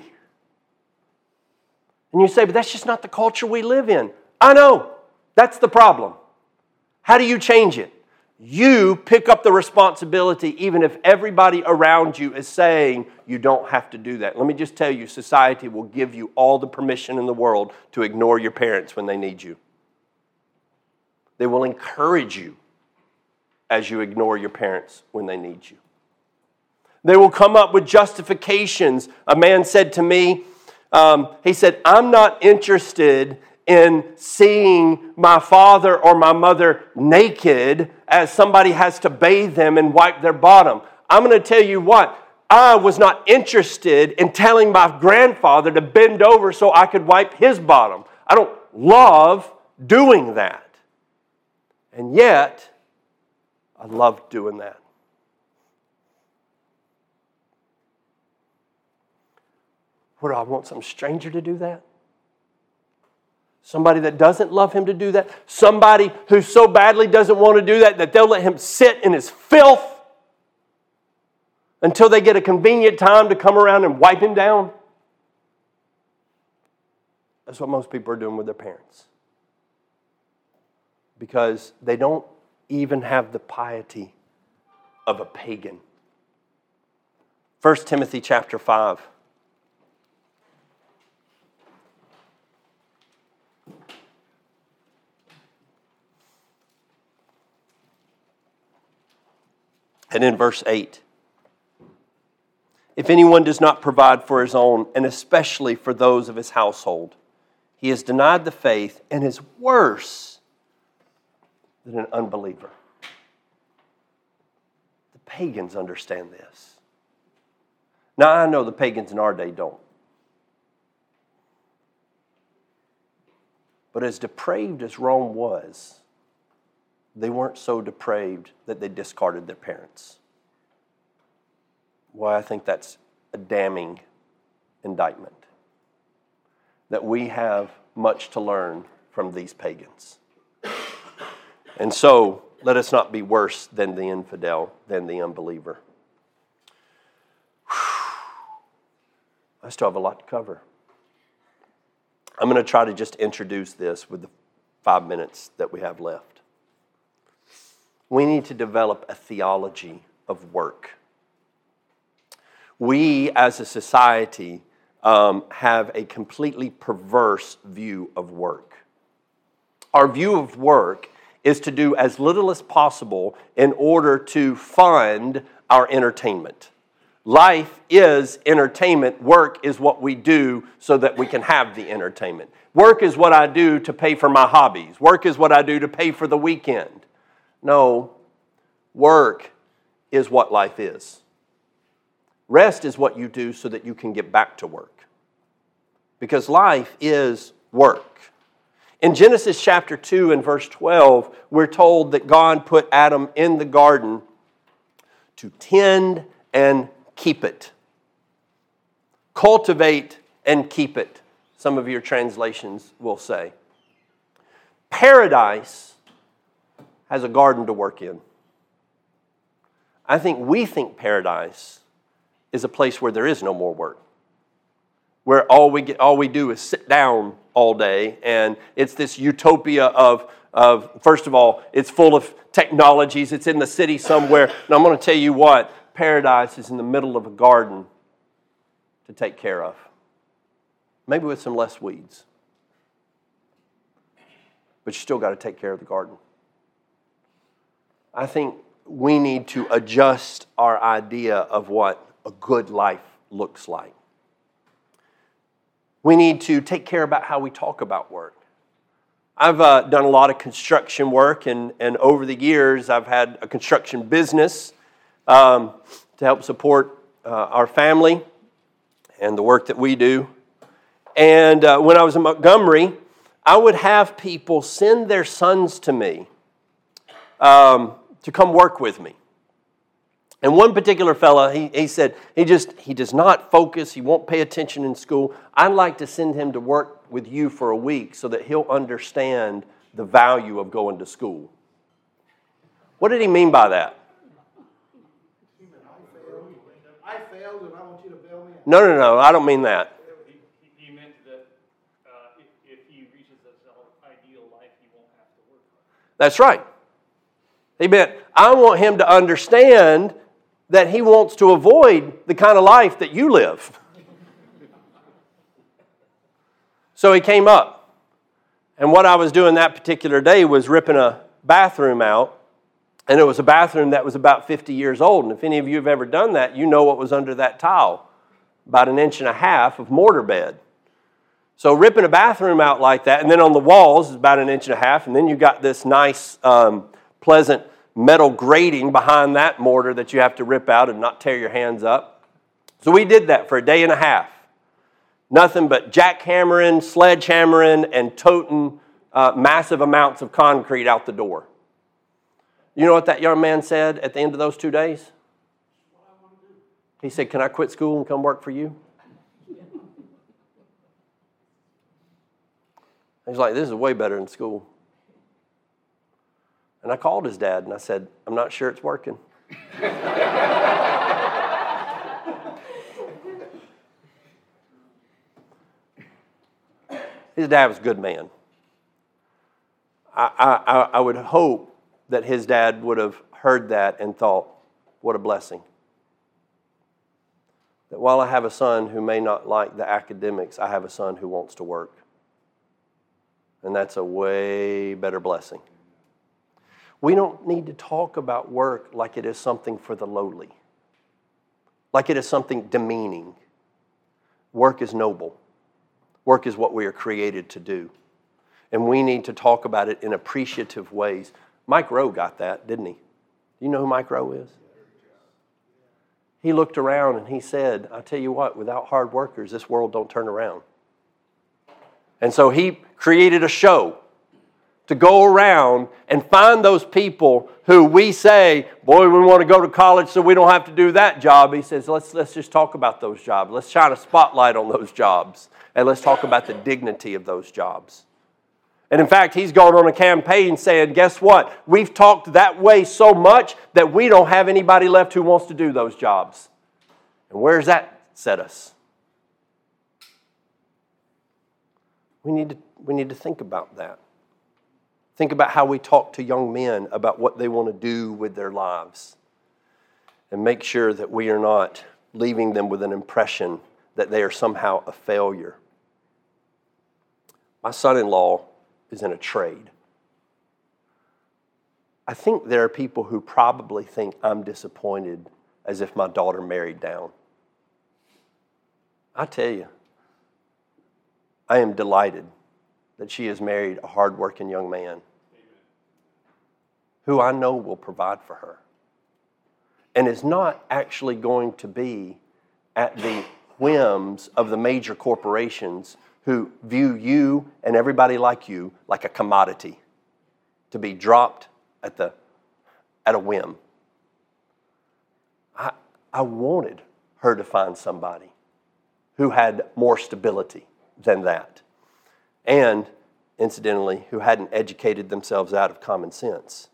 And you say, but that's just not the culture we live in. I know. That's the problem. How do you change it? You pick up the responsibility even if everybody around you is saying you don't have to do that. Let me just tell you, society will give you all the permission in the world to ignore your parents when they need you. They will encourage you as you ignore your parents when they need you. They will come up with justifications. A man said to me, um, he said, I'm not interested in seeing my father or my mother naked as somebody has to bathe them and wipe their bottom. I'm going to tell you what, I was not interested in telling my grandfather to bend over so I could wipe his bottom. I don't love doing that. And yet, I love doing that. What, do I want some stranger to do that? Somebody that doesn't love him to do that? Somebody who so badly doesn't want to do that that they'll let him sit in his filth until they get a convenient time to come around and wipe him down? That's what most people are doing with their parents. Because they don't even have the piety of a pagan. First Timothy chapter five. And in verse eight, if anyone does not provide for his own, and especially for those of his household, he has denied the faith and is worse than an unbeliever. The pagans understand this. Now, I know the pagans in our day don't. But as depraved as Rome was, they weren't so depraved that they discarded their parents. Why, I think that's a damning indictment. That we have much to learn from these pagans. And so, let us not be worse than the infidel, than the unbeliever. I still have a lot to cover. I'm going to try to just introduce this with the five minutes that we have left. We need to develop a theology of work. We, as a society, um, have a completely perverse view of work. Our view of work is to do as little as possible in order to fund our entertainment. Life is entertainment. Work is what we do so that we can have the entertainment. Work is what I do to pay for my hobbies. Work is what I do to pay for the weekend. No, work is what life is. Rest is what you do so that you can get back to work. Because life is work. In Genesis chapter two and verse twelve, we're told that God put Adam in the garden to tend and keep it. Cultivate and keep it, some of your translations will say. Paradise has a garden to work in. I think we think paradise is a place where there is no more work, where all we get, all we do is sit down all day, and it's this utopia of, of, first of all, it's full of technologies, it's in the city somewhere, and I'm going to tell you what, paradise is in the middle of a garden to take care of. Maybe with some less weeds. But you still got to take care of the garden. I think we need to adjust our idea of what a good life looks like. We need to take care about how we talk about work. I've uh, done a lot of construction work, and, and over the years, I've had a construction business um, to help support uh, our family and the work that we do. And uh, when I was in Montgomery, I would have people send their sons to me um, to come work with me. And one particular fella, he, he said, he just, he does not focus, he won't pay attention in school. I'd like to send him to work with you for a week so that he'll understand the value of going to school. What did he mean by that? I failed and I want you to bail me out. No, no, no, I don't mean that. He, he meant that uh, if, if he reaches his ideal life, he won't have to work hard. That's right. He meant, I want him to understand that he wants to avoid the kind of life that you live. So he came up. And what I was doing that particular day was ripping a bathroom out. And it was a bathroom that was about fifty years old. And if any of you have ever done that, you know what was under that tile. About an inch and a half of mortar bed. So ripping a bathroom out like that, and then on the walls is about an inch and a half, and then you got this nice, um, pleasant metal grating behind that mortar that you have to rip out and not tear your hands up. So we did that for a day and a half. Nothing but jackhammering, sledgehammering, and toting uh, massive amounts of concrete out the door. You know what that young man said at the end of those two days? He said, "Can I quit school and come work for you?" He's like, "This is way better than school." And I called his dad and I said, "I'm not sure it's working." His dad was a good man. I, I, I would hope that his dad would have heard that and thought, what a blessing. That while I have a son who may not like the academics, I have a son who wants to work. And that's a way better blessing. We don't need to talk about work like it is something for the lowly, like it is something demeaning. Work is noble. Work is what we are created to do. And we need to talk about it in appreciative ways. Mike Rowe got that, didn't he? Do you know who Mike Rowe is? He looked around and he said, I tell you what, without hard workers, this world don't turn around. And so he created a show to go around and find those people who we say, boy, we want to go to college so we don't have to do that job. He says, let's, let's just talk about those jobs. Let's shine a spotlight on those jobs. And let's talk about the dignity of those jobs. And in fact, he's gone on a campaign saying, guess what? We've talked that way so much that we don't have anybody left who wants to do those jobs. And where does that set us? We need to, we need to think about that. Think about how we talk to young men about what they want to do with their lives. And make sure that we are not leaving them with an impression that they are somehow a failure. My son-in-law is in a trade. I think there are people who probably think I'm disappointed as if my daughter married down. I tell you, I am delighted that she has married a hardworking young man who I know will provide for her and is not actually going to be at the whims of the major corporations who view you and everybody like you like a commodity to be dropped at the at a whim. I, I wanted her to find somebody who had more stability than that. And, incidentally, who hadn't educated themselves out of common sense.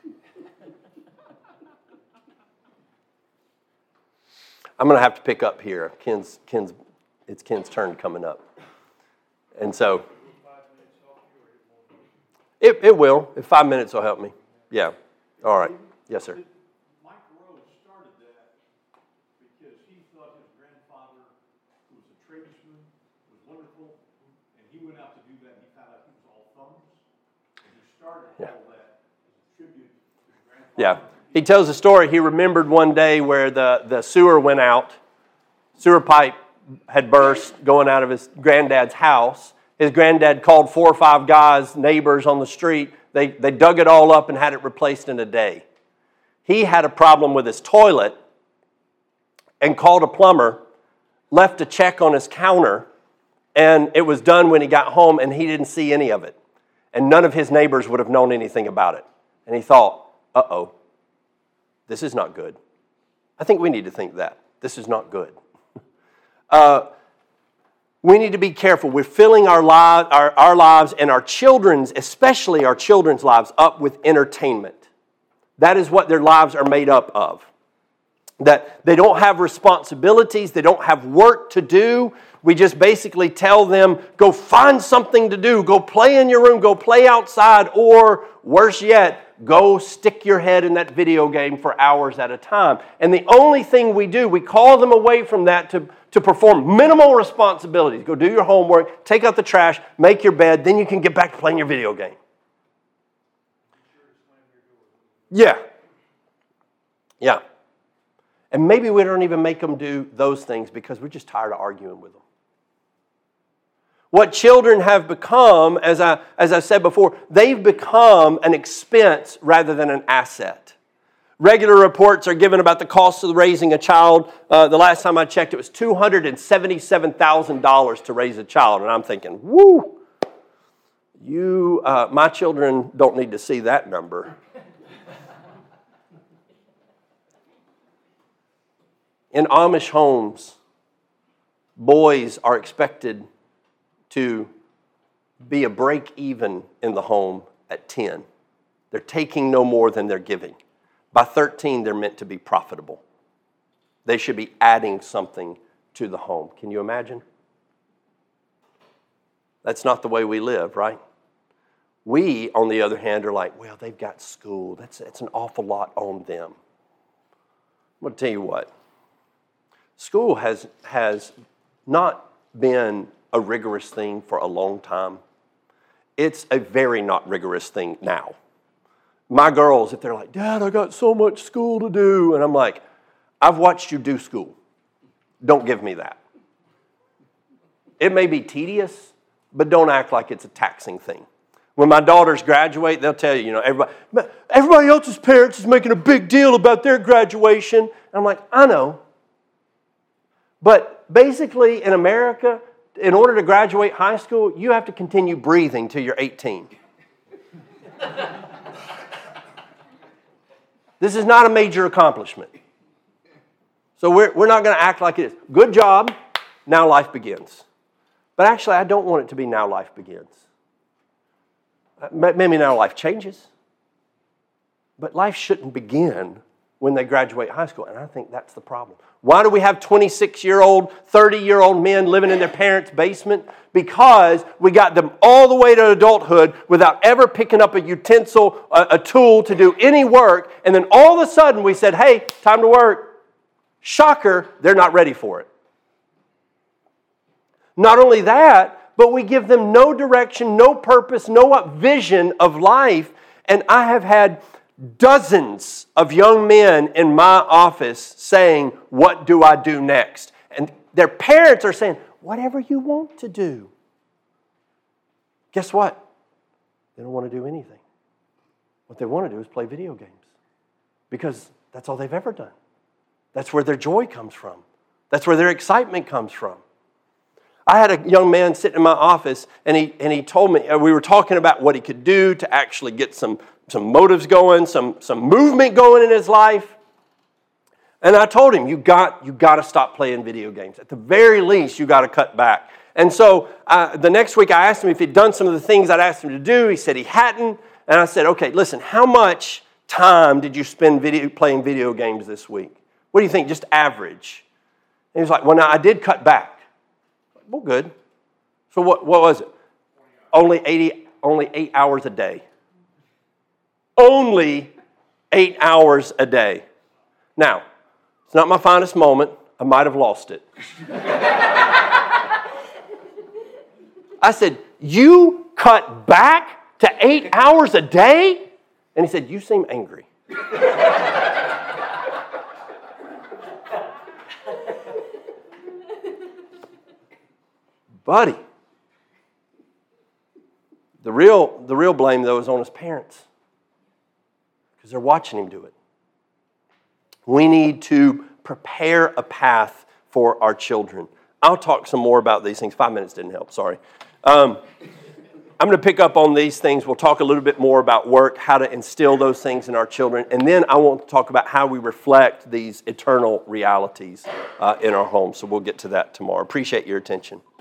I'm going to have to pick up here. Ken's, Ken's, it's Ken's turn coming up. And so, it, it will. If five minutes will help me. Yeah. All right. Yes, sir. Mike Rose started that because he thought his grandfather, who was a tradesman, was wonderful, and he went out to do that, and he found out he was all thumbs, and he started yeah. all that as a tribute to his grandfather. Yeah. He tells a story. He remembered one day where the, the sewer went out. Sewer pipe had burst going out of his granddad's house. His granddad called four or five guys, neighbors on the street. They, they dug it all up and had it replaced in a day. He had a problem with his toilet and called a plumber, left a check on his counter, and it was done when he got home, and he didn't see any of it. And none of his neighbors would have known anything about it. And he thought, uh-oh, this is not good. I think we need to think that. This is not good. uh, we need to be careful. We're filling our, li- our, our lives and our children's, especially our children's lives, up with entertainment. That is what their lives are made up of. That they don't have responsibilities, they don't have work to do. We just basically tell them, go find something to do, go play in your room, go play outside, or worse yet, go stick your head in that video game for hours at a time. And the only thing we do, we call them away from that to, to perform minimal responsibilities. Go do your homework, take out the trash, make your bed, then you can get back to playing your video game. Yeah. Yeah. And maybe we don't even make them do those things because we're just tired of arguing with them. What children have become, as I, as I said before, they've become an expense rather than an asset. Regular reports are given about the cost of raising a child. Uh, the last time I checked, it was two hundred seventy-seven thousand dollars to raise a child. And I'm thinking, woo, you, uh, my children don't need to see that number. In Amish homes, boys are expected to be a break even in the home at ten. They're taking no more than they're giving. By thirteen, they're meant to be profitable. They should be adding something to the home. Can you imagine? That's not the way we live, right? We, on the other hand, are like, well, they've got school. That's, that's an awful lot on them. I'm going to tell you what. School has, has not been a rigorous thing for a long time. It's a very not rigorous thing now. My girls, if they're like, Dad, I got so much school to do, and I'm like, I've watched you do school. Don't give me that. It may be tedious, but don't act like it's a taxing thing. When my daughters graduate, they'll tell you, you know, everybody, everybody else's parents is making a big deal about their graduation. And I'm like, I know. But basically, in America, in order to graduate high school, you have to continue breathing till you're eighteen. This is not a major accomplishment. So we're, we're not going to act like it is. Good job. Now life begins. But actually, I don't want it to be now life begins. Maybe now life changes. But life shouldn't begin when they graduate high school, and I think that's the problem. Why do we have twenty-six-year-old, thirty-year-old men living in their parents' basement? Because we got them all the way to adulthood without ever picking up a utensil, a, a tool to do any work, and then all of a sudden we said, hey, time to work. Shocker, they're not ready for it. Not only that, but we give them no direction, no purpose, no vision of life, and I have had dozens of young men in my office saying, what do I do next? And their parents are saying, whatever you want to do. Guess what? They don't want to do anything. What they want to do is play video games. Because that's all they've ever done. That's where their joy comes from. That's where their excitement comes from. I had a young man sitting in my office, and he and he told me, we were talking about what he could do to actually get some, some motives going, some, some movement going in his life. And I told him, you got you got to stop playing video games. At the very least, you got to cut back. And so uh, the next week, I asked him if he'd done some of the things I'd asked him to do. He said he hadn't. And I said, okay, listen, how much time did you spend video, playing video games this week? What do you think, just average? And he was like, well, now I did cut back. Well, good. So what, what was it? Only eighty, only eight hours a day. Only eight hours a day. Now, it's not my finest moment. I might have lost it. I said, you cut back to eight hours a day? And he said, you seem angry. Buddy, the real, the real blame, though, is on his parents because they're watching him do it. We need to prepare a path for our children. I'll talk some more about these things. Five minutes didn't help, sorry. Um, I'm going to pick up on these things. We'll talk a little bit more about work, how to instill those things in our children, and then I want to talk about how we reflect these eternal realities uh, in our homes. So we'll get to that tomorrow. Appreciate your attention.